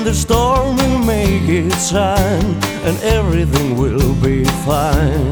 the storm will make it shine, and everything will be fine.